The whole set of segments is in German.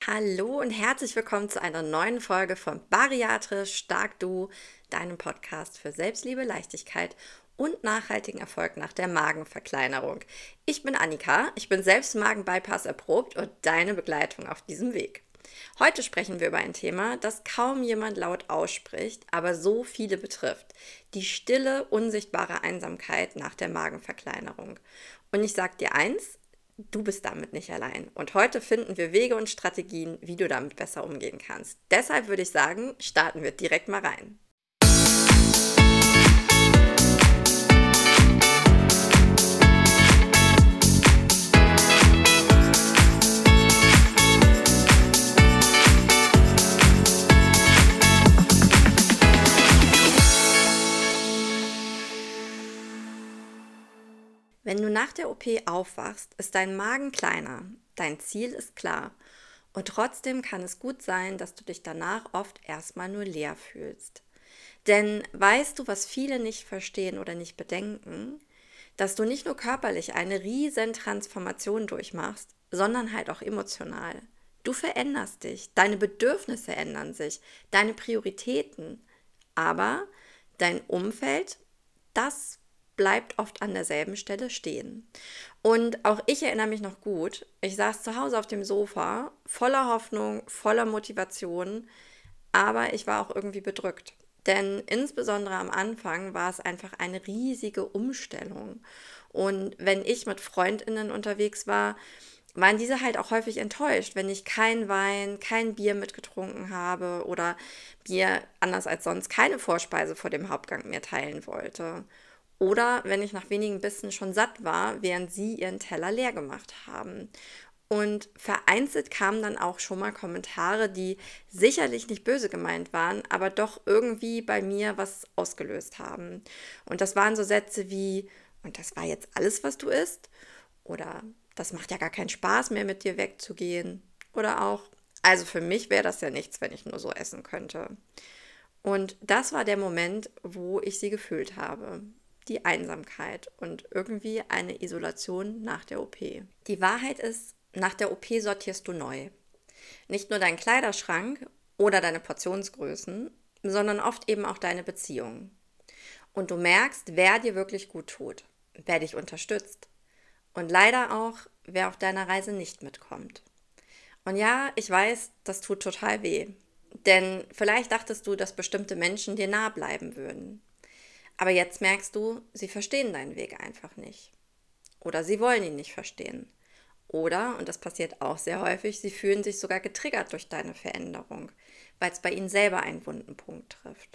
Hallo und herzlich willkommen zu einer neuen Folge von Bariatrisch Stark Du, deinem Podcast für Selbstliebe, Leichtigkeit und nachhaltigen Erfolg nach der Magenverkleinerung. Ich bin Annika, ich bin selbst Magen-Bypass erprobt und deine Begleitung auf diesem Weg. Heute sprechen wir über ein Thema, das kaum jemand laut ausspricht, aber so viele betrifft. Die stille, unsichtbare Einsamkeit nach der Magenverkleinerung. Und ich sag dir eins: Du bist damit nicht allein. Und heute finden wir Wege und Strategien, wie du damit besser umgehen kannst. Deshalb würde ich sagen, starten wir direkt mal rein. Wenn du nach der OP aufwachst, ist dein Magen kleiner, dein Ziel ist klar. Und trotzdem kann es gut sein, dass du dich danach oft erstmal nur leer fühlst. Denn weißt du, was viele nicht verstehen oder nicht bedenken? Dass du nicht nur körperlich eine riesen Transformation durchmachst, sondern halt auch emotional. Du veränderst dich, deine Bedürfnisse ändern sich, deine Prioritäten. Aber dein Umfeld, das bleibt oft an derselben Stelle stehen. Und auch ich erinnere mich noch gut, ich saß zu Hause auf dem Sofa, voller Hoffnung, voller Motivation, aber ich war auch irgendwie bedrückt. Denn insbesondere am Anfang war es einfach eine riesige Umstellung. Und wenn ich mit FreundInnen unterwegs war, waren diese halt auch häufig enttäuscht, wenn ich kein Wein, kein Bier mitgetrunken habe oder Bier anders als sonst keine Vorspeise vor dem Hauptgang mir teilen wollte. Oder wenn ich nach wenigen Bissen schon satt war, während sie ihren Teller leer gemacht haben. Und vereinzelt kamen dann auch schon mal Kommentare, die sicherlich nicht böse gemeint waren, aber doch irgendwie bei mir was ausgelöst haben. Und das waren so Sätze wie: Und das war jetzt alles, was du isst? Oder das macht ja gar keinen Spaß mehr, mit dir wegzugehen. Oder auch: Also für mich wäre das ja nichts, wenn ich nur so essen könnte. Und das war der Moment, wo ich sie gefühlt habe. Die Einsamkeit und irgendwie eine Isolation nach der OP. Die Wahrheit ist, nach der OP sortierst du neu. Nicht nur deinen Kleiderschrank oder deine Portionsgrößen, sondern oft eben auch deine Beziehungen. Und du merkst, wer dir wirklich gut tut, wer dich unterstützt und leider auch, wer auf deiner Reise nicht mitkommt. Und ja, ich weiß, das tut total weh. Denn vielleicht dachtest du, dass bestimmte Menschen dir nah bleiben würden. Aber jetzt merkst du, sie verstehen deinen Weg einfach nicht. Oder sie wollen ihn nicht verstehen. Oder, und das passiert auch sehr häufig, sie fühlen sich sogar getriggert durch deine Veränderung, weil es bei ihnen selber einen wunden Punkt trifft.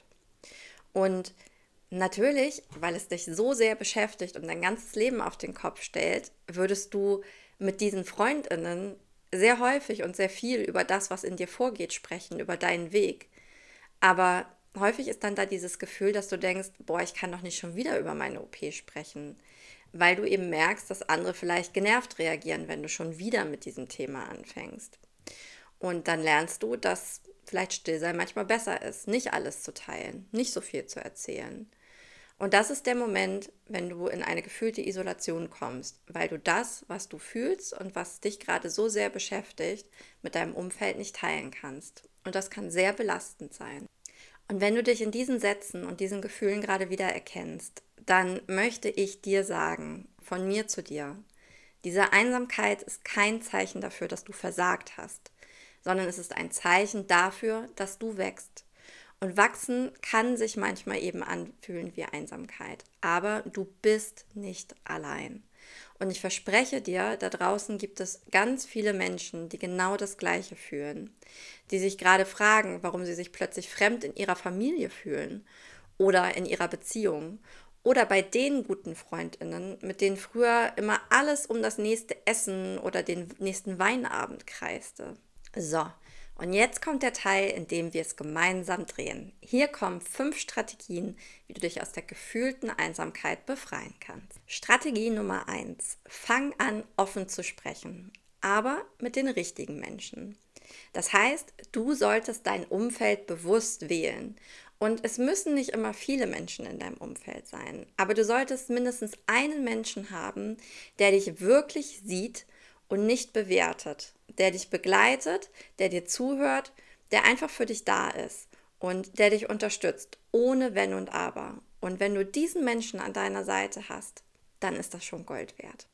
Und natürlich, weil es dich so sehr beschäftigt und dein ganzes Leben auf den Kopf stellt, würdest du mit diesen FreundInnen sehr häufig und sehr viel über das, was in dir vorgeht, sprechen, über deinen Weg. Aber häufig ist dann da dieses Gefühl, dass du denkst, boah, ich kann doch nicht schon wieder über meine OP sprechen, weil du eben merkst, dass andere vielleicht genervt reagieren, wenn du schon wieder mit diesem Thema anfängst. Und dann lernst du, dass vielleicht Stillsein manchmal besser ist, nicht alles zu teilen, nicht so viel zu erzählen. Und das ist der Moment, wenn du in eine gefühlte Isolation kommst, weil du das, was du fühlst und was dich gerade so sehr beschäftigt, mit deinem Umfeld nicht teilen kannst. Und das kann sehr belastend sein. Und wenn du dich in diesen Sätzen und diesen Gefühlen gerade wieder erkennst, dann möchte ich dir sagen, von mir zu dir: Diese Einsamkeit ist kein Zeichen dafür, dass du versagt hast, sondern es ist ein Zeichen dafür, dass du wächst. Und wachsen kann sich manchmal eben anfühlen wie Einsamkeit, aber du bist nicht allein. Und ich verspreche dir, da draußen gibt es ganz viele Menschen, die genau das Gleiche fühlen, die sich gerade fragen, warum sie sich plötzlich fremd in ihrer Familie fühlen oder in ihrer Beziehung oder bei den guten FreundInnen, mit denen früher immer alles um das nächste Essen oder den nächsten Weinabend kreiste. So, und jetzt kommt der Teil, in dem wir es gemeinsam drehen. Hier kommen 5 Strategien, wie du dich aus der gefühlten Einsamkeit befreien kannst. Strategie Nummer 1: Fang an, offen zu sprechen, aber mit den richtigen Menschen. Das heißt, du solltest dein Umfeld bewusst wählen. Und es müssen nicht immer viele Menschen in deinem Umfeld sein, aber du solltest mindestens einen Menschen haben, der dich wirklich sieht und nicht bewertet, der dich begleitet, der dir zuhört, der einfach für dich da ist und der dich unterstützt, ohne Wenn und Aber. Und wenn du diesen Menschen an deiner Seite hast, dann ist das schon Gold wert.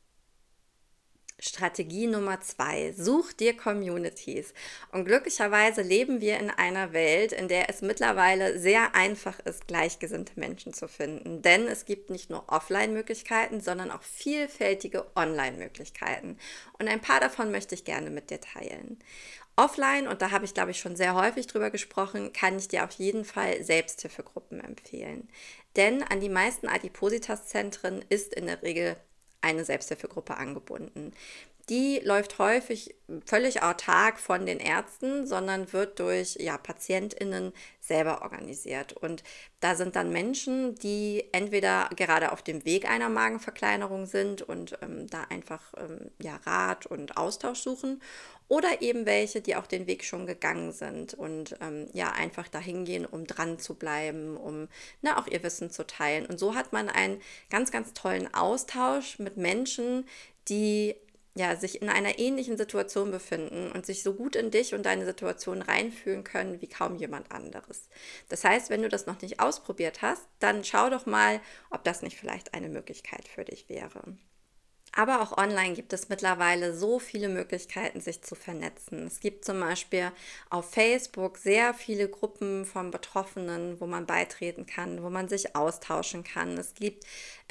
Strategie Nummer 2: Such dir Communities. Und glücklicherweise leben wir in einer Welt, in der es mittlerweile sehr einfach ist, gleichgesinnte Menschen zu finden. Denn es gibt nicht nur Offline-Möglichkeiten, sondern auch vielfältige Online-Möglichkeiten. Und ein paar davon möchte ich gerne mit dir teilen. Offline, und da habe ich, glaube ich, schon sehr häufig drüber gesprochen, kann ich dir auf jeden Fall Selbsthilfegruppen empfehlen. Denn an die meisten Adipositas-Zentren ist in der Regel eine Selbsthilfegruppe angebunden. Die läuft häufig völlig autark von den Ärzten, sondern wird durch PatientInnen selber organisiert. Und da sind dann Menschen, die entweder gerade auf dem Weg einer Magenverkleinerung sind und da einfach Rat und Austausch suchen, oder eben welche, die auch den Weg schon gegangen sind und einfach dahin gehen, um dran zu bleiben, um auch ihr Wissen zu teilen. Und so hat man einen ganz, ganz tollen Austausch mit Menschen, die sich in einer ähnlichen Situation befinden und sich so gut in dich und deine Situation reinfühlen können wie kaum jemand anderes. Das heißt, wenn du das noch nicht ausprobiert hast, dann schau doch mal, ob das nicht vielleicht eine Möglichkeit für dich wäre. Aber auch online gibt es mittlerweile so viele Möglichkeiten, sich zu vernetzen. Es gibt zum Beispiel auf Facebook sehr viele Gruppen von Betroffenen, wo man beitreten kann, wo man sich austauschen kann. Es gibt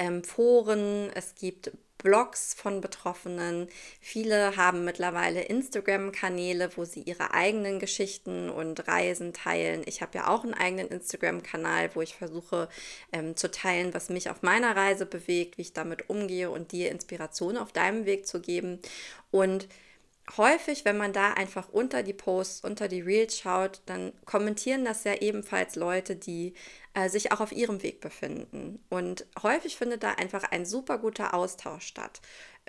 Foren, es gibt Blogs von Betroffenen. Viele haben mittlerweile Instagram-Kanäle, wo sie ihre eigenen Geschichten und Reisen teilen. Ich habe ja auch einen eigenen Instagram-Kanal, wo ich versuche zu teilen, was mich auf meiner Reise bewegt, wie ich damit umgehe und dir Inspiration auf deinem Weg zu geben. Und häufig, wenn man da einfach unter die Posts, unter die Reels schaut, dann kommentieren das ja ebenfalls Leute, die sich auch auf ihrem Weg befinden. Und häufig findet da einfach ein super guter Austausch statt.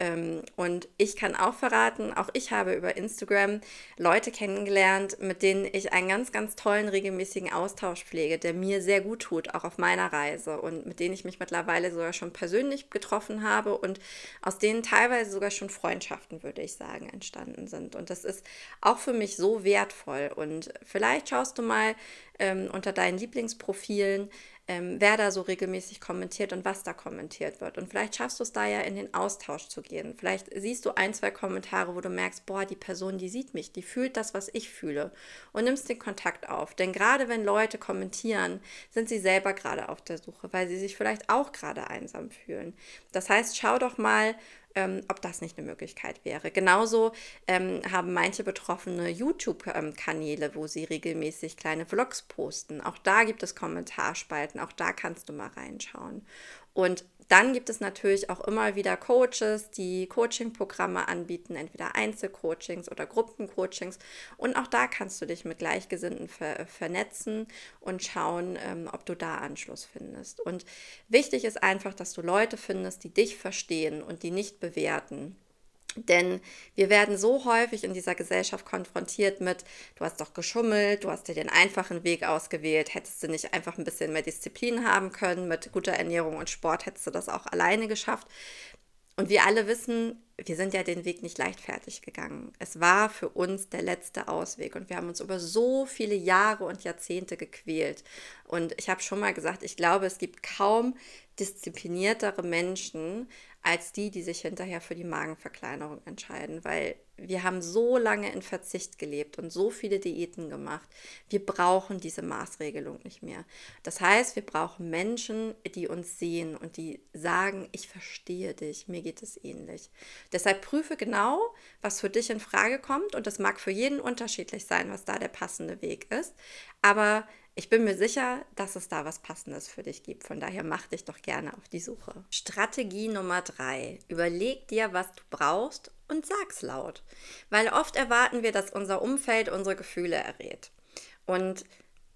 Und ich kann auch verraten, auch ich habe über Instagram Leute kennengelernt, mit denen ich einen ganz, ganz tollen regelmäßigen Austausch pflege, der mir sehr gut tut, auch auf meiner Reise und mit denen ich mich mittlerweile sogar schon persönlich getroffen habe und aus denen teilweise sogar schon Freundschaften, würde ich sagen, entstanden sind. Und das ist auch für mich so wertvoll. Und vielleicht schaust du mal unter deinen Lieblingsprofilen, wer da so regelmäßig kommentiert und was da kommentiert wird. Und vielleicht schaffst du es da ja in den Austausch zu gehen. Vielleicht siehst du ein, zwei Kommentare, wo du merkst, boah, die Person, die sieht mich, die fühlt das, was ich fühle. Und nimmst den Kontakt auf. Denn gerade wenn Leute kommentieren, sind sie selber gerade auf der Suche, weil sie sich vielleicht auch gerade einsam fühlen. Das heißt, schau doch mal, ob das nicht eine Möglichkeit wäre. Genauso haben manche Betroffene YouTube-Kanäle, wo sie regelmäßig kleine Vlogs posten. Auch da gibt es Kommentarspalten, auch da kannst du mal reinschauen. Und dann gibt es natürlich auch immer wieder Coaches, die Coaching-Programme anbieten, entweder Einzelcoachings oder Gruppencoachings. Und auch da kannst du dich mit Gleichgesinnten vernetzen und schauen, ob du da Anschluss findest. Und wichtig ist einfach, dass du Leute findest, die dich verstehen und die nicht bewerten. Denn wir werden so häufig in dieser Gesellschaft konfrontiert mit, du hast doch geschummelt, du hast dir den einfachen Weg ausgewählt, hättest du nicht einfach ein bisschen mehr Disziplin haben können, mit guter Ernährung und Sport hättest du das auch alleine geschafft. Und wir alle wissen, wir sind ja den Weg nicht leichtfertig gegangen. Es war für uns der letzte Ausweg und wir haben uns über so viele Jahre und Jahrzehnte gequält. Und ich habe schon mal gesagt, ich glaube, es gibt kaum diszipliniertere Menschen als die, die sich hinterher für die Magenverkleinerung entscheiden, weil wir haben so lange in Verzicht gelebt und so viele Diäten gemacht. Wir brauchen diese Maßregelung nicht mehr. Das heißt, wir brauchen Menschen, die uns sehen und die sagen, ich verstehe dich, mir geht es ähnlich. Deshalb prüfe genau, was für dich in Frage kommt und das mag für jeden unterschiedlich sein, was da der passende Weg ist, aber ich bin mir sicher, dass es da was Passendes für dich gibt. Von daher mach dich doch gerne auf die Suche. Strategie Nummer 3: Überleg dir, was du brauchst und sag's laut. Weil oft erwarten wir, dass unser Umfeld unsere Gefühle errät. Und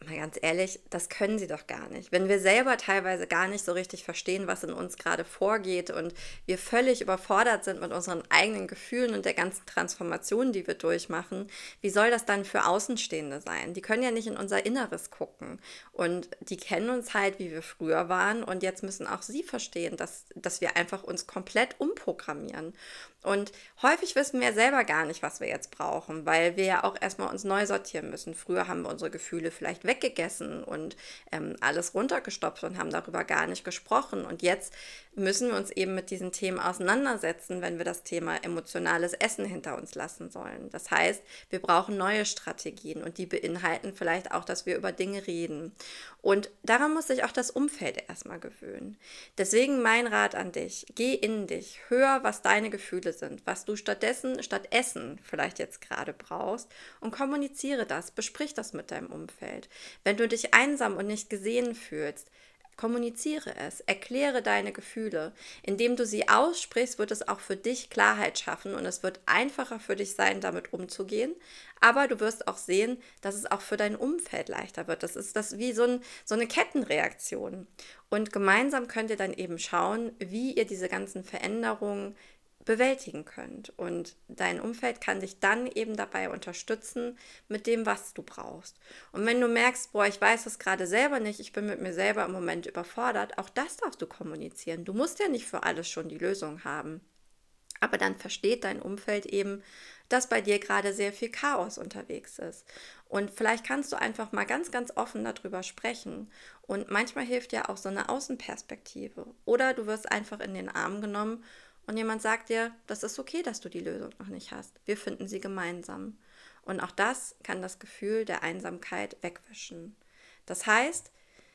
Mal ganz ehrlich, das können sie doch gar nicht. Wenn wir selber teilweise gar nicht so richtig verstehen, was in uns gerade vorgeht und wir völlig überfordert sind mit unseren eigenen Gefühlen und der ganzen Transformation, die wir durchmachen, wie soll das dann für Außenstehende sein? Die können ja nicht in unser Inneres gucken und die kennen uns halt, wie wir früher waren und jetzt müssen auch sie verstehen, dass wir einfach uns komplett umprogrammieren. Und häufig wissen wir selber gar nicht, was wir jetzt brauchen, weil wir ja auch erstmal uns neu sortieren müssen. Früher haben wir unsere Gefühle vielleicht weggegessen und alles runtergestopft und haben darüber gar nicht gesprochen. Und jetzt müssen wir uns eben mit diesen Themen auseinandersetzen, wenn wir das Thema emotionales Essen hinter uns lassen sollen. Das heißt, wir brauchen neue Strategien und die beinhalten vielleicht auch, dass wir über Dinge reden. Und daran muss sich auch das Umfeld erstmal gewöhnen. Deswegen mein Rat an dich, geh in dich, hör, was deine Gefühle sind, was du stattdessen, statt Essen vielleicht jetzt gerade brauchst und kommuniziere das, besprich das mit deinem Umfeld. Wenn du dich einsam und nicht gesehen fühlst, kommuniziere es, erkläre deine Gefühle. Indem du sie aussprichst, wird es auch für dich Klarheit schaffen und es wird einfacher für dich sein, damit umzugehen. Aber du wirst auch sehen, dass es auch für dein Umfeld leichter wird. Das ist das wie so eine Kettenreaktion. Und gemeinsam könnt ihr dann eben schauen, wie ihr diese ganzen Veränderungen bewältigen könnt. Und dein Umfeld kann dich dann eben dabei unterstützen mit dem, was du brauchst. Und wenn du merkst, boah, ich weiß es gerade selber nicht, ich bin mit mir selber im Moment überfordert, auch das darfst du kommunizieren. Du musst ja nicht für alles schon die Lösung haben. Aber dann versteht dein Umfeld eben, dass bei dir gerade sehr viel Chaos unterwegs ist. Und vielleicht kannst du einfach mal ganz, ganz offen darüber sprechen. Und manchmal hilft ja auch so eine Außenperspektive. Oder du wirst einfach in den Arm genommen und jemand sagt dir, das ist okay, dass du die Lösung noch nicht hast. Wir finden sie gemeinsam. Und auch das kann das Gefühl der Einsamkeit wegwischen. Das heißt,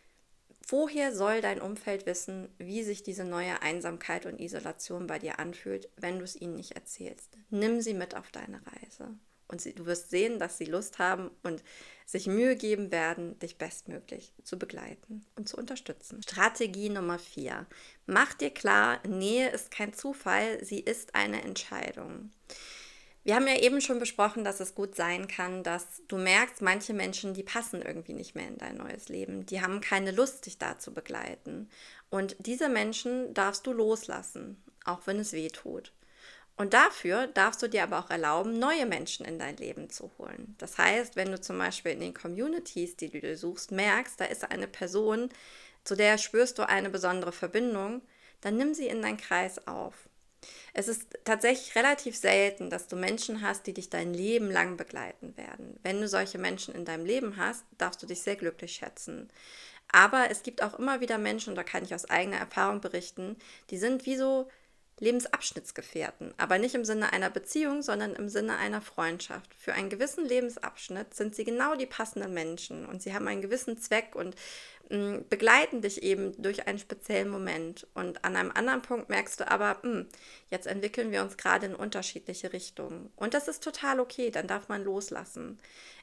woher soll dein Umfeld wissen, wie sich diese neue Einsamkeit und Isolation bei dir anfühlt, wenn du es ihnen nicht erzählst? Nimm sie mit auf deine Reise. Und du wirst sehen, dass sie Lust haben und sich Mühe geben werden, dich bestmöglich zu begleiten und zu unterstützen. Strategie Nummer 4. Mach dir klar, Nähe ist kein Zufall, sie ist eine Entscheidung. Wir haben ja eben schon besprochen, dass es gut sein kann, dass du merkst, manche Menschen, die passen irgendwie nicht mehr in dein neues Leben. Die haben keine Lust, dich da zu begleiten. Und diese Menschen darfst du loslassen, auch wenn es weh tut. Und dafür darfst du dir aber auch erlauben, neue Menschen in dein Leben zu holen. Das heißt, wenn du zum Beispiel in den Communities, die du dir suchst, merkst, da ist eine Person, zu der spürst du eine besondere Verbindung, dann nimm sie in deinen Kreis auf. Es ist tatsächlich relativ selten, dass du Menschen hast, die dich dein Leben lang begleiten werden. Wenn du solche Menschen in deinem Leben hast, darfst du dich sehr glücklich schätzen. Aber es gibt auch immer wieder Menschen, und da kann ich aus eigener Erfahrung berichten, die sind wie so Lebensabschnittsgefährten, aber nicht im Sinne einer Beziehung, sondern im Sinne einer Freundschaft. Für einen gewissen Lebensabschnitt sind sie genau die passenden Menschen und sie haben einen gewissen Zweck und begleiten dich eben durch einen speziellen Moment. Und an einem anderen Punkt merkst du aber, jetzt entwickeln wir uns gerade in unterschiedliche Richtungen. Und das ist total okay, dann darf man loslassen.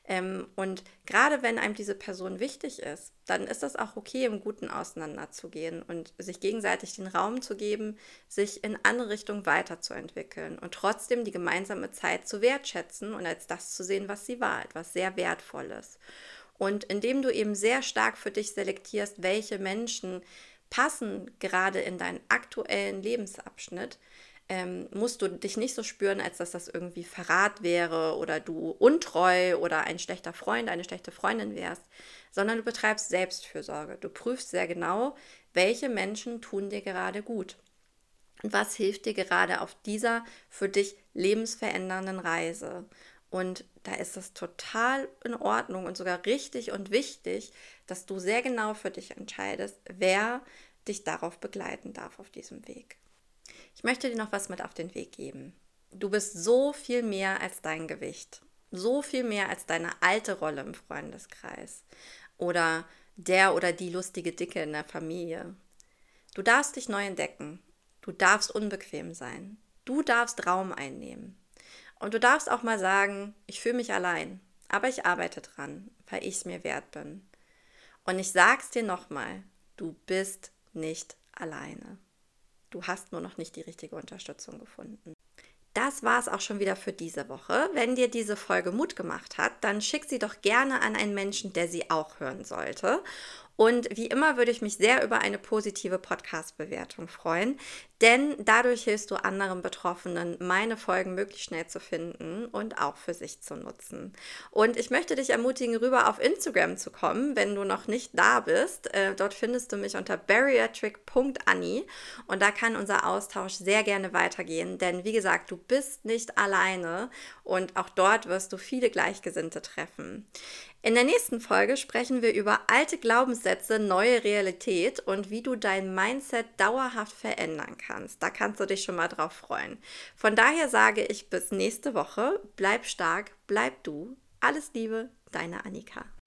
Und gerade wenn einem diese Person wichtig ist, dann ist das auch okay, im Guten auseinanderzugehen und sich gegenseitig den Raum zu geben, sich in andere Richtungen weiterzuentwickeln und trotzdem die gemeinsame Zeit zu wertschätzen und als das zu sehen, was sie war, etwas sehr Wertvolles. Und indem du eben sehr stark für dich selektierst, welche Menschen passen gerade in deinen aktuellen Lebensabschnitt, musst du dich nicht so spüren, als dass das irgendwie Verrat wäre oder du untreu oder ein schlechter Freund, eine schlechte Freundin wärst, sondern du betreibst Selbstfürsorge. Du prüfst sehr genau, welche Menschen tun dir gerade gut und was hilft dir gerade auf dieser für dich lebensverändernden Reise. Und da ist es total in Ordnung und sogar richtig und wichtig, dass du sehr genau für dich entscheidest, wer dich darauf begleiten darf auf diesem Weg. Ich möchte dir noch was mit auf den Weg geben. Du bist so viel mehr als dein Gewicht, so viel mehr als deine alte Rolle im Freundeskreis oder der oder die lustige Dicke in der Familie. Du darfst dich neu entdecken, du darfst unbequem sein, du darfst Raum einnehmen. Und du darfst auch mal sagen, ich fühle mich allein, aber ich arbeite dran, weil ich es mir wert bin. Und ich sag's dir nochmal, du bist nicht alleine. Du hast nur noch nicht die richtige Unterstützung gefunden. Das war es auch schon wieder für diese Woche. Wenn dir diese Folge Mut gemacht hat, dann schick sie doch gerne an einen Menschen, der sie auch hören sollte. Und wie immer würde ich mich sehr über eine positive Podcast-Bewertung freuen, denn dadurch hilfst du anderen Betroffenen, meine Folgen möglichst schnell zu finden und auch für sich zu nutzen. Und ich möchte dich ermutigen, rüber auf Instagram zu kommen, wenn du noch nicht da bist. Dort findest du mich unter bariatric.anni und da kann unser Austausch sehr gerne weitergehen, denn wie gesagt, du bist nicht alleine und auch dort wirst du viele Gleichgesinnte treffen. In der nächsten Folge sprechen wir über alte Glaubenssätze, neue Realität und wie du dein Mindset dauerhaft verändern kannst. Da kannst du dich schon mal drauf freuen. Von daher sage ich bis nächste Woche. Bleib stark, bleib du. Alles Liebe, deine Annika.